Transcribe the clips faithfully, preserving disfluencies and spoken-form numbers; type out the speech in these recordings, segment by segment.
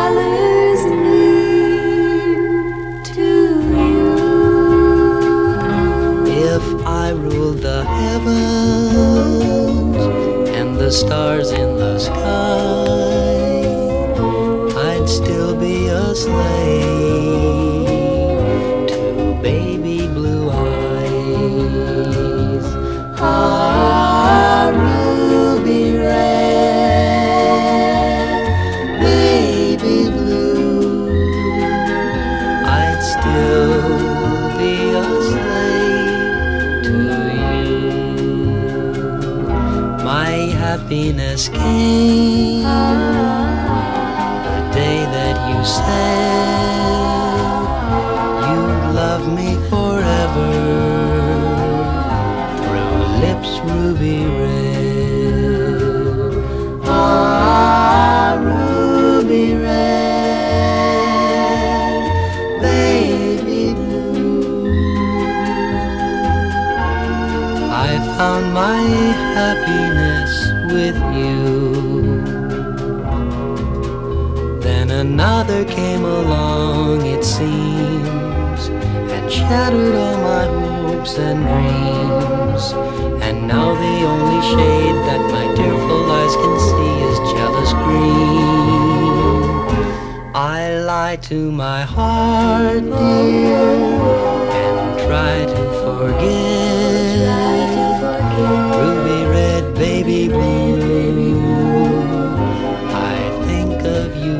colors mean to you? If I ruled the heavens and the stars in the sky, I'd still be a slave to baby blue eyes. Ah, ruby red, baby blue, I'd still be a slave to you. My happiness came the day that you said you'd love me forever, through lips ruby red. Ah, ruby red, baby blue, I found my happiness with you. Then another came along, it seems, and shattered all my hopes and dreams. And now the only shade that my tearful eyes can see is jealous green. I lie to my heart, dear, and try to forget. Ruby red, baby blue, I think of you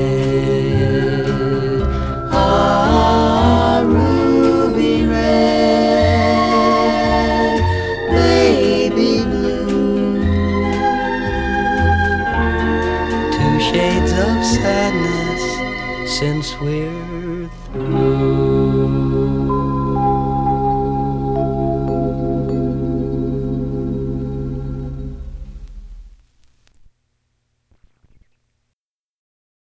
yet. Ah, ruby red, baby blue, two shades of sadness since we're